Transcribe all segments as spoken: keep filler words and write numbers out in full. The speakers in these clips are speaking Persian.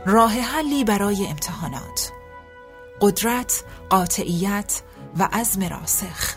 راه حلی برای امتحانات. قدرت، قاطعیت و عزم راسخ.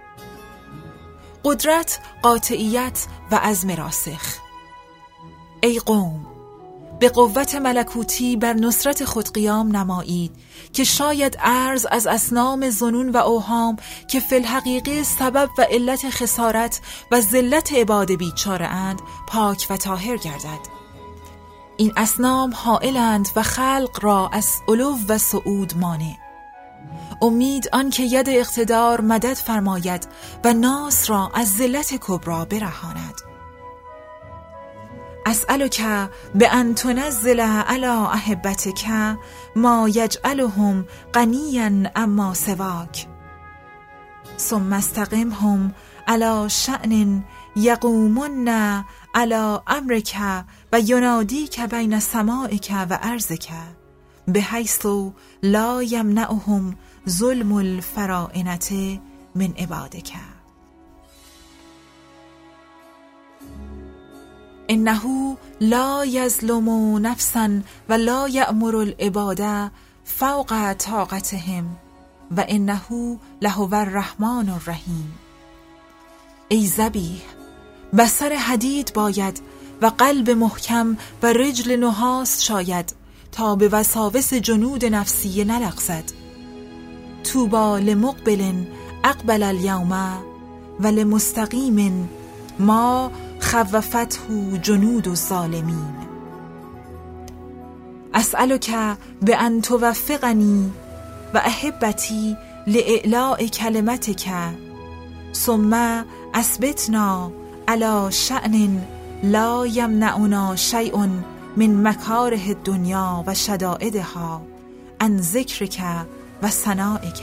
قدرت، قاطعیت و عزم راسخ. ای قوم، به قوت ملکوتی بر نصرت خود قیام نمایید که شاید ارز از اصنام ظنون و اوهام که فی الحقیقه سبب و علت خسارت و ذلت عباد بیچاره اند پاک و طاهر گردد. این اصنام حائلند و خلق را از علو و صعود مانع. امید آن که ید اقتدار مدد فرماید و ناس را از ذلت کبرا برهاند. اسألک بأن تنزل علی احبتک ما یجعلهم غنیا اما سواک ثم استقمهم علی شأن یقومن علی امرک و ینادیک بین سمائک و ارضک بحیث لا یمنعهم ظلم الفرائنة من عبادک. انه لا یظلم نفسا و لا یأمر العباد فوق طاقتهم و انه لهو الرحمن الرحیم. ای ذبیح، بصر حدید باید و قلب محکم و رجل نحاس شاید تا به وساوس جنود نفسی نلغزد. طوبی لمقبل اقبل اليوم و لمستقیم ما خوفته جنود الظالمین. اسألک بأن توفقنی و احبتی لإعلاء کلمتک ثم اثبتنا علی شأن لا یمنعنا شیء من مکاره الدنیا و شدائدها عن ذکرک و ثنائک.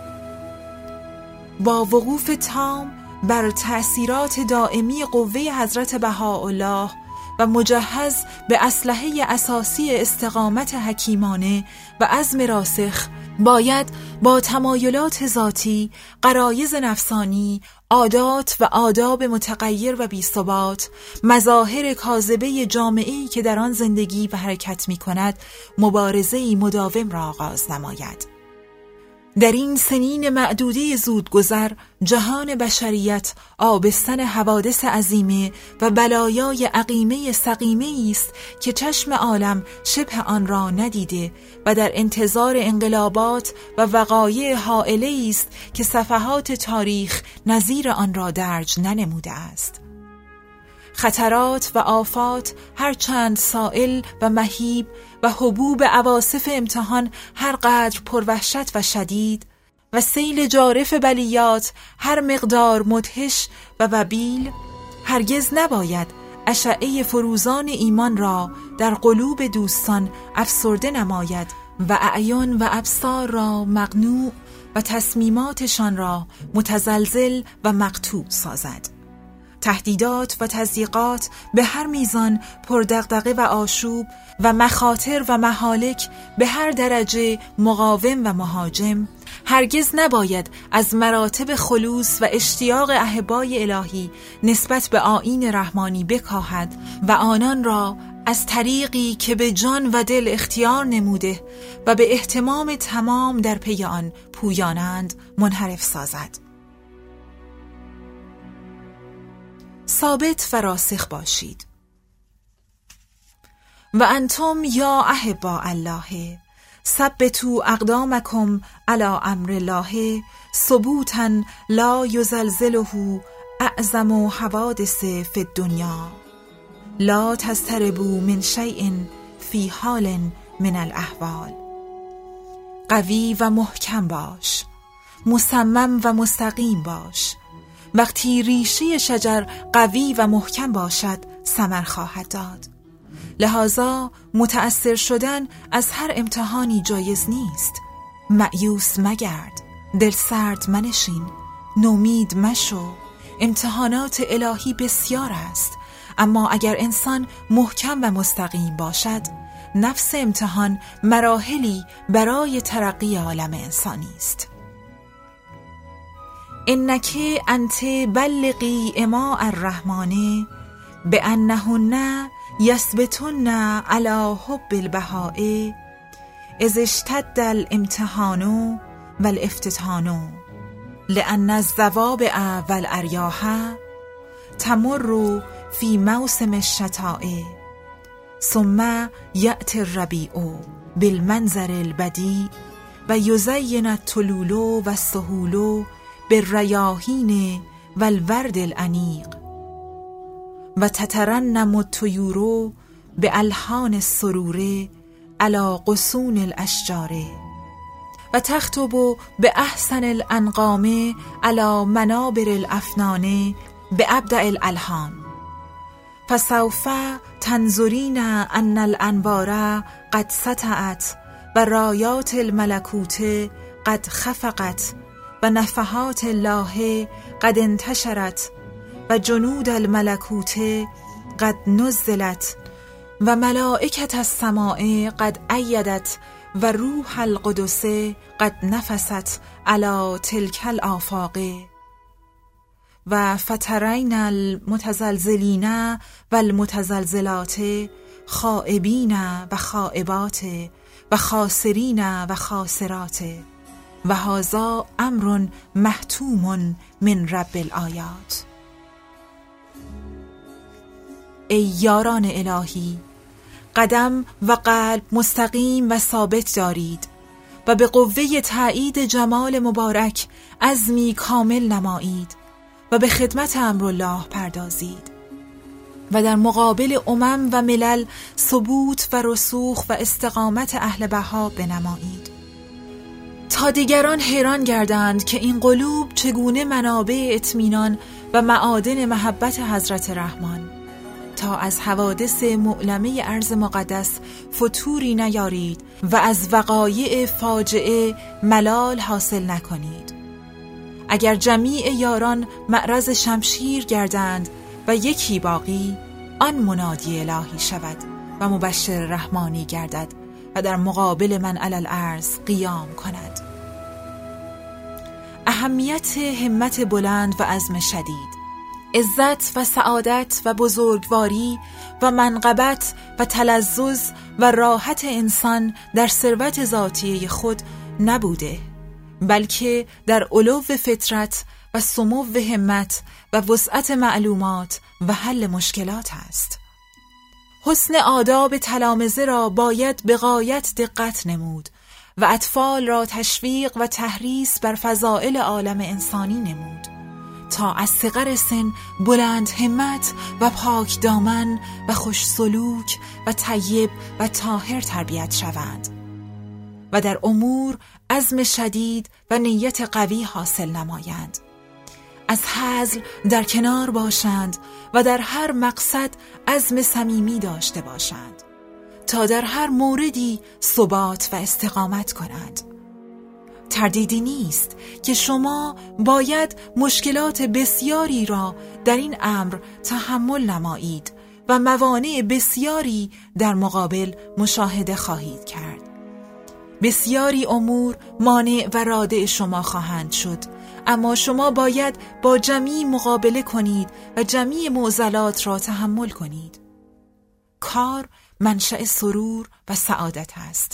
با وقوف تام بر تأثیرات دائمی قوه حضرت بهاءالله و مجهز به اسلحه اساسی استقامت حکیمانه و عزم راسخ باید با تمایلات ذاتی، غرایز نفسانی، عادات و آداب متغیر و بی‌ثبات، مظاهر کاذبه جامعه‌ای که در آن زندگی و حرکت می‌کند، مبارزه‌ای مداوم را آغاز نماید. در این سنین معدوده زودگذر جهان بشریت آبستن حوادث عظیمه و بلایای عقیمه سقیمه است که چشم عالم شبه آن را ندیده و در انتظار انقلابات و وقایع هائله است که صفحات تاریخ نظیر آن را درج ننموده است. خطرات و آفات هرچند سائل و مهیب و حبوب عواصف امتحان هر قدر پروحشت و شدید و سیل جارف بلیات هر مقدار مدهش و وبیل، هرگز نباید اشعه فروزان ایمان را در قلوب دوستان افسرده نماید و اعیان و ابصار را مقنوع و تصمیماتشان را متزلزل و مقطوع سازد. تهدیدات و تضییقات به هر میزان پردغدغه و آشوب و مخاطر و مهالک به هر درجه مقاوم و مهاجم هرگز نباید از مراتب خلوص و اشتیاق احبای الهی نسبت به آیین رحمانی بکاهد و آنان را از طریقی که به جان و دل اختیار نموده و به اهتمام تمام در پی آن پویانند منحرف سازد. ثابت و راسخ باشید. و انتم یا احبا الله ثبتوا اقدامکم علی امر الله ثبوتا لا یزلزله اعظم حوادث فی الدنیا لا تضطربوا من شیء فی حال من الاحوال. قوی و محکم باش، مصمم و مستقیم باش. وقتی ریشه شجر قوی و محکم باشد ثمر خواهد داد. لذا متأثر شدن از هر امتحانی جایز نیست. مأیوس مگرد، دل سرد منشین، نومید مشو. امتحانات الهی بسیار است، اما اگر انسان محکم و مستقیم باشد، نفس امتحان مراحلی برای ترقی عالم انسانی است. انک انت بلغی اماء الرحمن بأنهن یثبتن علی حب البهاء اذ اشتد الامتحان والافتتان لأن الزوابع والأریاح تمر فی موسم الشتاء ثم یأتی الربیع بالمنظر البدیع و یزین الطلول و السهول بالریاحین والورد الانیق و تترنم الطیور بالحان السرور علی غصون الاشجار و تخطب باحسن الانغام علی منابر الافنان بابدع الالحان فسوف تنظرین ان الانوار قد سطعت و رایات الملکوت قد خفقت و نفحات الله قد انتشرت و جنود الملکوت قد نزلت و ملائکت السماء قد ایدت و روح القدس قد نفست علی تلک الآفاق و فترین المتزلزلین و المتزلزلات خائبین و خائبات و خاسرین و خاسرات و هذا امر محتوم من رب الآیات. ای یاران الهی، قدم و قلب مستقیم و ثابت دارید و به قوه تأیید جمال مبارک عزمی کامل نمایید و به خدمت امرالله پردازید و در مقابل امم و ملل ثبوت و رسوخ و استقامت اهل بها بنمایید تا دیگران حیران گردند که این قلوب چگونه منابع اطمینان و معادن محبت حضرت رحمان تا از حوادث معلمه ارض مقدس فتوری نیارید و از وقایع فاجعه ملال حاصل نکنید. اگر جمیع یاران معرض شمشیر گردند و یکی باقی، آن منادی الهی شود و مبشر رحمانی گردد و در مقابل من علی الارض قیام کند. اهمیت همت بلند و عزم شدید، عزت و سعادت و بزرگواری و منقبت و تلذذ و راحت انسان در ثروت ذاتی خود نبوده، بلکه در علو فطرت و سمو همت و وسعت معلومات و حل مشکلات است. حسن آداب تلامذه را باید به غایت دقت نمود و اطفال را تشویق و تحریص بر فضائل عالم انسانی نمود تا از صغر سن بلند همت و پاک دامن و خوش سلوک و طیب و طاهر تربیت شوند و در امور عزم شدید و نیت قوی حاصل نمایند، از هزل در کنار باشند و در هر مقصد عزم صمیمی داشته باشند تا در هر موردی ثبات و استقامت کنند. تردیدی نیست که شما باید مشکلات بسیاری را در این امر تحمل نمایید و موانع بسیاری در مقابل مشاهده خواهید کرد. بسیاری امور مانع و رادع شما خواهند شد، اما شما باید با جمیع مقابله کنید و جمیع معضلات را تحمل کنید. کار منشأ سرور و سعادت است.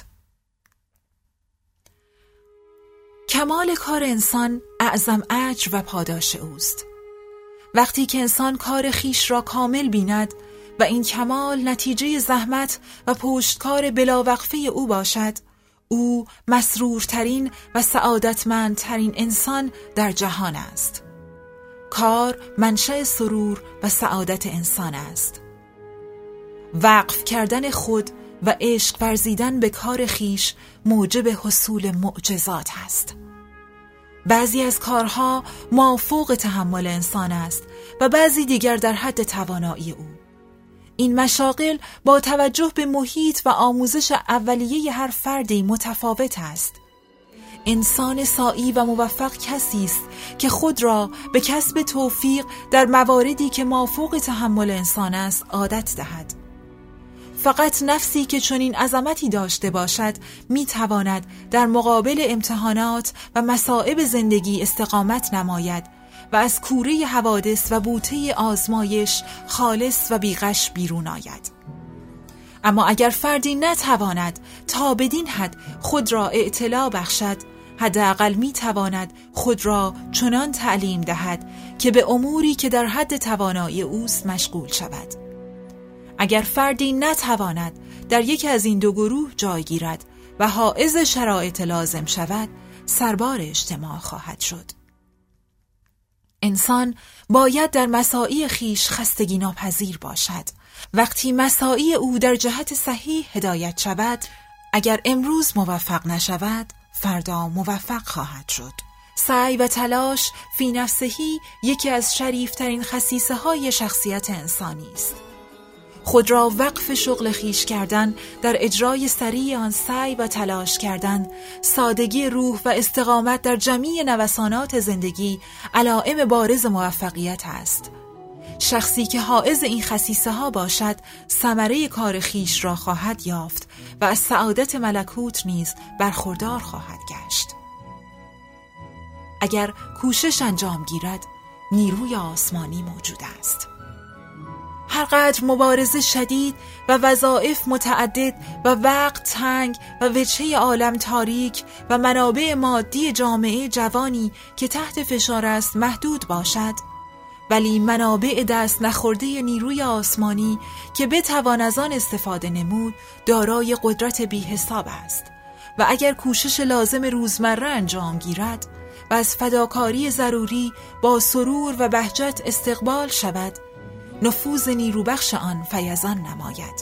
کمال کار انسان اعظم اجر و پاداش اوست. وقتی که انسان کار خیش را کامل بیند و این کمال نتیجه زحمت و پشتکار بلاوقفه او باشد، او مسرورترین و سعادتمندترین انسان در جهان است. کار منشأ سرور و سعادت انسان است. وقف کردن خود و عشق ورزیدن به کار خیش موجب حصول معجزات است. بعضی از کارها مافوق تحمل انسان است و بعضی دیگر در حد توانایی او. این مشاغل با توجه به محیط و آموزش اولیه هر فردی متفاوت است. انسان سعی و موفق کسی است که خود را به کسب توفیق در مواردی که مافوق تحمل انسان است عادت دهد. فقط نفسی که چنین عظمتی داشته باشد می تواند در مقابل امتحانات و مصائب زندگی استقامت نماید و از کوره حوادث و بوته آزمایش خالص و بیغش بیرون آید. اما اگر فردی نتواند تا بدین حد خود را اطلاع بخشد، حداقل می تواند خود را چنان تعلیم دهد که به اموری که در حد توانایی اوست مشغول شود. اگر فردی نتواند در یکی از این دو گروه جای گیرد و حائز شرایط لازم شود، سربار اجتماع خواهد شد. انسان باید در مساعی خیش خستگی ناپذیر باشد. وقتی مساعی او در جهت صحیح هدایت شود، اگر امروز موفق نشود، فردا موفق خواهد شد. سعی و تلاش فی نفسهی یکی از شریفترین خصیصه های شخصیت انسانی است. خود را وقف شغل خیش کردن، در اجرای سریع آن سعی و تلاش کردن، سادگی روح و استقامت در جمیع نوسانات زندگی علائم بارز موفقیت است. شخصی که حائز این خصیصه ها باشد، ثمره کار خیش را خواهد یافت و از سعادت ملکوت نیز برخوردار خواهد گشت. اگر کوشش انجام گیرد، نیروی آسمانی موجود است. هرقدر مبارزه شدید و وظایف متعدد و وقت تنگ و وجهه عالم تاریک و منابع مادی جامعه جوانی که تحت فشار است محدود باشد، ولی منابع دست نخورده نیروی آسمانی که بتوان از آن استفاده نمود دارای قدرت بی حساب است و اگر کوشش لازم روزمره انجام گیرد و از فداکاری ضروری با سرور و بهجت استقبال شود، نفوذ نیروبخش آن فیضان نماید.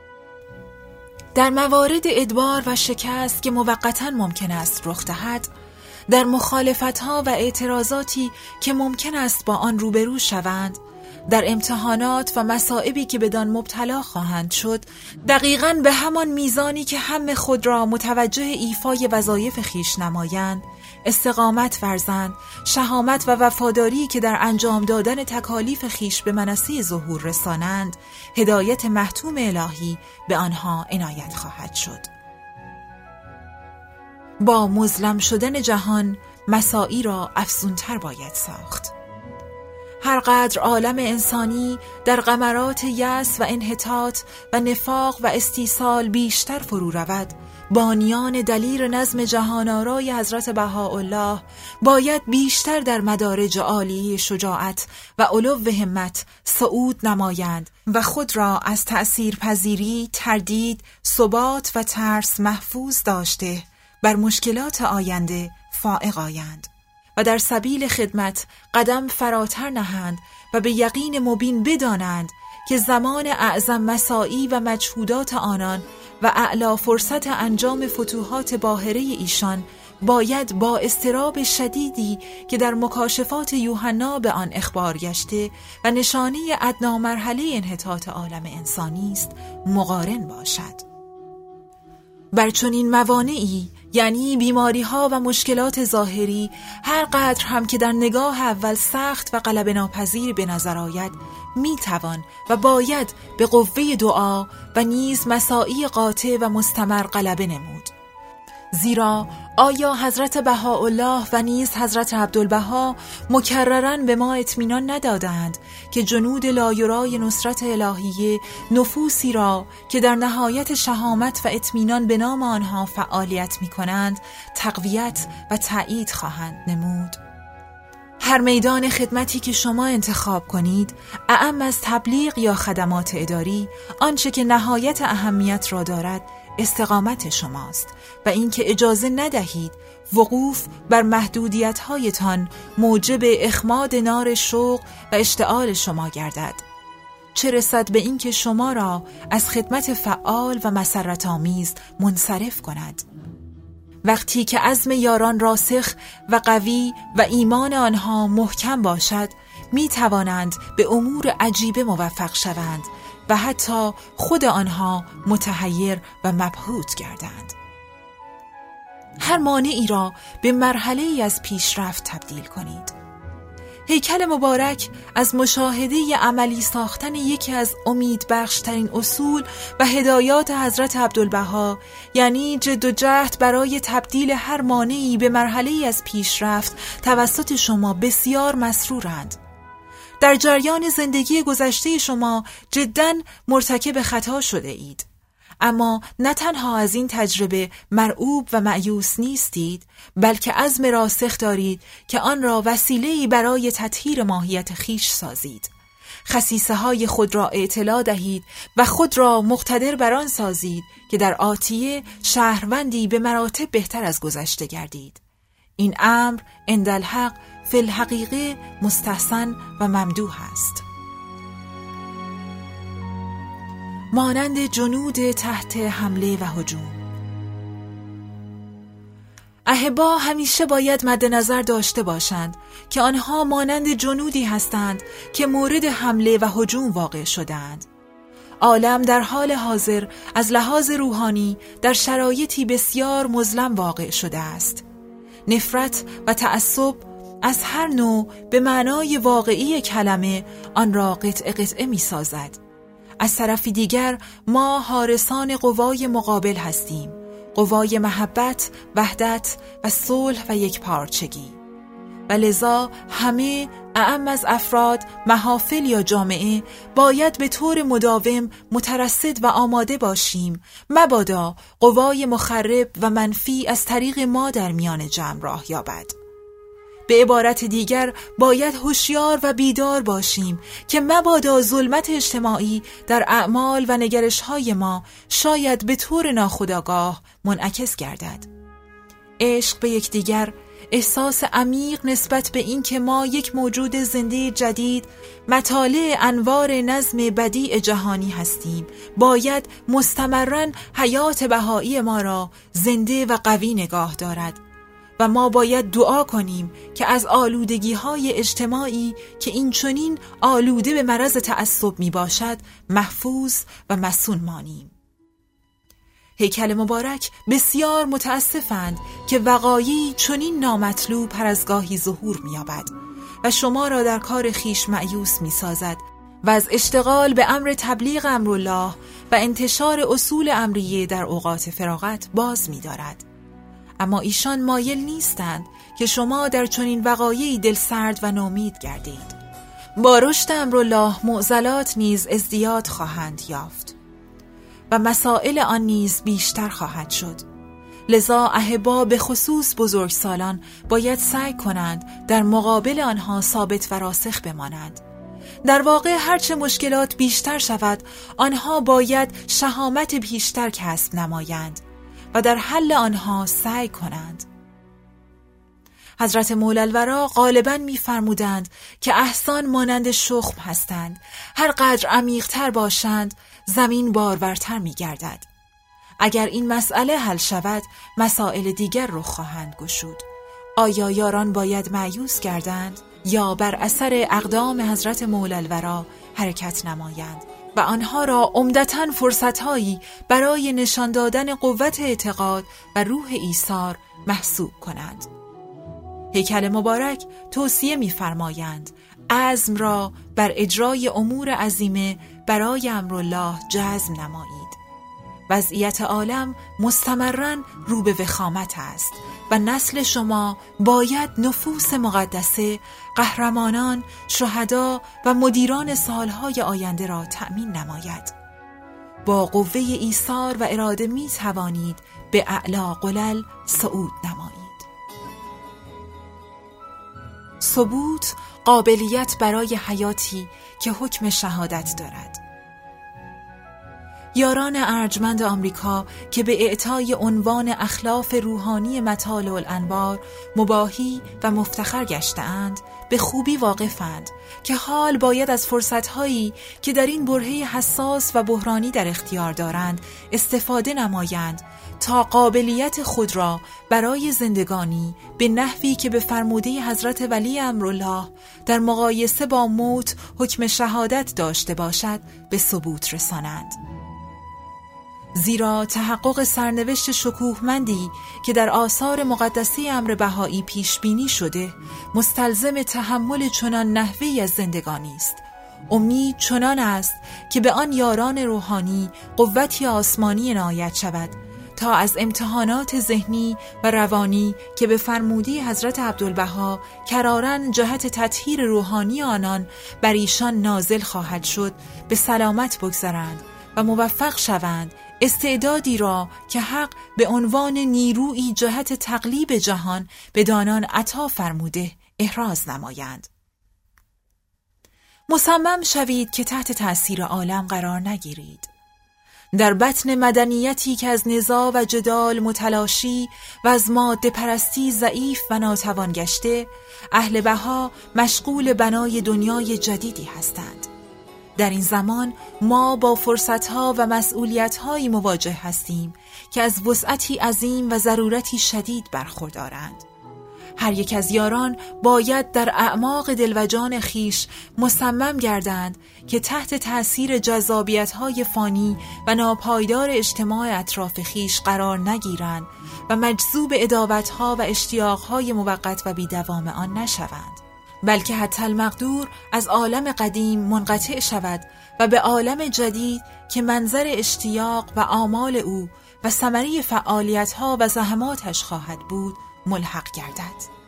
در موارد ادبار و شکست که موقتاً ممکن است رخ دهد، در مخالفت‌ها و اعتراضاتی که ممکن است با آن روبرو شوند، در امتحانات و مصائبی که بدان مبتلا خواهند شد، دقیقاً به همان میزانی که هم خود را متوجه ایفای وظایف خیش نمایند، استقامت ورزند، شهامت و وفاداری که در انجام دادن تکالیف خیش به منصه ظهور رسانند، هدایت محتوم الهی به آنها عنایت خواهد شد. با مظلم شدن جهان، مساعی را افزونتر باید ساخت. هرقدر عالم انسانی در غمرات یأس و انحطاط و نفاق و استیصال بیشتر فرو رود، بانیان دلیر نظم جهان‌آرای حضرت بهاءالله باید بیشتر در مدارج عالی شجاعت و علو همت صعود نمایند و خود را از تأثیر پذیری، تردید، ثبات و ترس محفوظ داشته بر مشکلات آینده فائق آیند و در سبیل خدمت قدم فراتر نهند و به یقین مبین بدانند که زمان اعظم مساعی و مجهودات آنان و اعلی فرصت انجام فتوحات باهره ایشان باید با اضطراب شدیدی که در مکاشفات یوحنا به آن اخبار گشته و نشانه ادنی مرحله انحطاط عالم انسانی است مقارن باشد. بر چنین موانعی، یعنی بیماری ها و مشکلات ظاهری، هر قدر هم که در نگاه اول سخت و غلبه ناپذیر به نظر آید، می توان و باید به قوه دعا و نیز مساعی قاطع و مستمر غلبه نمود. زیرا آیا حضرت بهاءالله و نیز حضرت عبدالبها مکرراً به ما اطمینان ندادند که جنود لایرای نصرت الهیه نفوسی را که در نهایت شهامت و اطمینان به نام آنها فعالیت می کنند تقویت و تأیید خواهند نمود؟ هر میدان خدمتی که شما انتخاب کنید، اعم از تبلیغ یا خدمات اداری، آنچه که نهایت اهمیت را دارد استقامت شماست و اینکه اجازه ندهید وقوف بر محدودیت‌هایتان موجب اخماد نار شوق و اشتعال شما گردد، چه رسد به اینکه شما را از خدمت فعال و مسرت آمیز منصرف کند. وقتی که عزم یاران راسخ و قوی و ایمان آنها محکم باشد، می توانند به امور عجیبه موفق شوند و حتی خود آنها متحیر و مبهوت گردند. هر مانعی را به مرحله ای از پیشرفت تبدیل کنید. هیکل مبارک از مشاهده عملی ساختن یکی از امیدبخشترین اصول و هدایات حضرت عبدالبها، یعنی جد و جهد برای تبدیل هر مانعی به مرحله‌ای از پیشرفت توسط شما بسیار مسرورند. در جریان زندگی گذشته شما جداً مرتکب خطا شده اید، اما نه تنها از این تجربه مرعوب و مایوس نیستید، بلکه عزم راسخ دارید که آن را وسیله‌ای برای تطهیر ماهیت خیش سازید. خصیصه های خود را اطلاع دهید و خود را مقتدر بر آن سازید که در آتیه شهروندی به مراتب بهتر از گذشته گردید. این امر عندالحق فی الحقیقه مستحسن و ممدوح است. مانند جنود تحت حمله و هجوم. احبا همیشه باید مد نظر داشته باشند که آنها مانند جنودی هستند که مورد حمله و هجوم واقع شدند. عالم در حال حاضر از لحاظ روحانی در شرایطی بسیار مظلم واقع شده است. نفرت و تعصب از هر نوع به معنای واقعی کلمه آن را قطعه قطعه می سازد. از طرف دیگر ما حارسان قوای مقابل هستیم، قوای محبت، وحدت و صلح و یکپارچگی، و لذا همه اعم از افراد، محافل یا جامعه باید به طور مداوم مترصد و آماده باشیم مبادا قوای مخرب و منفی از طریق ما در میان جمع راه یابد. به عبارت دیگر باید هوشیار و بیدار باشیم که مبادا ظلمت اجتماعی در اعمال و نگرش‌های ما شاید به طور ناخودآگاه منعکس گردد. عشق به یکدیگر، احساس عمیق نسبت به این که ما یک موجود زنده جدید، مطالع انوار نظم بدیع جهانی هستیم، باید مستمراً حیات بهایی ما را زنده و قوی نگاه دارد و ما باید دعا کنیم که از آلودگی‌های اجتماعی که این چنین آلوده به مرض تعصب می باشد محفوظ و مصون مانیم. هیکل مبارک بسیار متاسفند که وقایعی چنین نامطلوب هر از گاهی ظهور می‌یابد و شما را در کار خیش مایوس می‌سازد و از اشتغال به امر تبلیغ امرالله و انتشار اصول امریه در اوقات فراغت باز می‌دارد. اما ایشان مایل نیستند که شما در چنین وقایعی دلسرد و نومید گردید. با رشد امرالله معضلات نیز ازدیاد خواهند یافت و مسائل آن نیز بیشتر خواهد شد. لذا احبا به خصوص بزرگسالان باید سعی کنند در مقابل آنها ثابت و راسخ بمانند. در واقع هرچه مشکلات بیشتر شود، آنها باید شهامت بیشتر کسب نمایند و در حل آنها سعی کنند. حضرت مولی الورا غالباً می‌فرمودند که احسان مانند شخم هستند، هر قدر عمیق‌تر باشند زمین بارورتر می‌گردد. اگر این مسئله حل شود، مسائل دیگر رو خواهند گشود. آیا یاران باید مایوس گردند یا بر اثر اقدام حضرت مولی الورا حرکت نمایند و آنها را عمدتاً فرصت‌هایی برای نشان دادن قوت اعتقاد و روح ایثار محسوب کنند؟ هیکل مبارک توصیه می‌فرمایند عزم را بر اجرای امور عظیمه برای امرالله جزم نمایید. وضعیت عالم مستمراً رو به وخامت است و نسل شما باید نفوس مقدسه، قهرمانان، شهدا و مدیران سالهای آینده را تأمین نماید. با قوه ایثار و اراده می توانید به اعلی قلل صعود نمایید. ثبوت قابلیت برای حیاتی که حکم شهادت دارد. یاران ارجمند آمریکا که به اعطای عنوان اخلاف روحانی مطالع الانوار مباهی و مفتخر گشته‌اند، به خوبی واقفند که حال باید از فرصت‌هایی که در این برهه حساس و بحرانی در اختیار دارند استفاده نمایند تا قابلیت خود را برای زندگانی به نحوی که به فرموده حضرت ولی امرالله در مقایسه با موت حکم شهادت داشته باشد به ثبوت رسانند. زیرا تحقق سرنوشت شکوهمندی که در آثار مقدسی امر بهایی پیش بینی شده مستلزم تحمل چنان نحوی از زندگانی است. امید چنان است که به آن یاران روحانی قوتی آسمانی عنایت شود تا از امتحانات ذهنی و روانی که به فرموده حضرت عبدالبها کراراً جهت تطهیر روحانی آنان بر ایشان نازل خواهد شد به سلامت بگذرند و موفق شوند استعدادی را که حق به عنوان نیرویی جهت تقلیب جهان به دانان عطا فرموده احراز نمایند. مصمم شوید که تحت تأثیر عالم قرار نگیرید. در بطن مدنیتی که از نزاع و جدال متلاشی و از ماده پرستی ضعیف و ناتوان گشته، اهل بها مشغول بنای دنیای جدیدی هستند. در این زمان ما با فرصتها و مسئولیتهایی مواجه هستیم که از وسعتی عظیم و ضرورتی شدید برخوردارند. هر یک از یاران باید در اعماق دل و جان خیش مصمم گردند که تحت تأثیر جذابیت‌های فانی و ناپایدار اجتماع اطراف خیش قرار نگیرند و مجذوب عداوت‌ها و اشتیاق‌های موقت و بی‌دوام آن نشوند، بلکه حتی المقدور از عالم قدیم منقطع شود و به عالم جدید که منظر اشتیاق و آمال او و ثمره فعالیت‌ها و زحماتش خواهد بود ملحق گردد.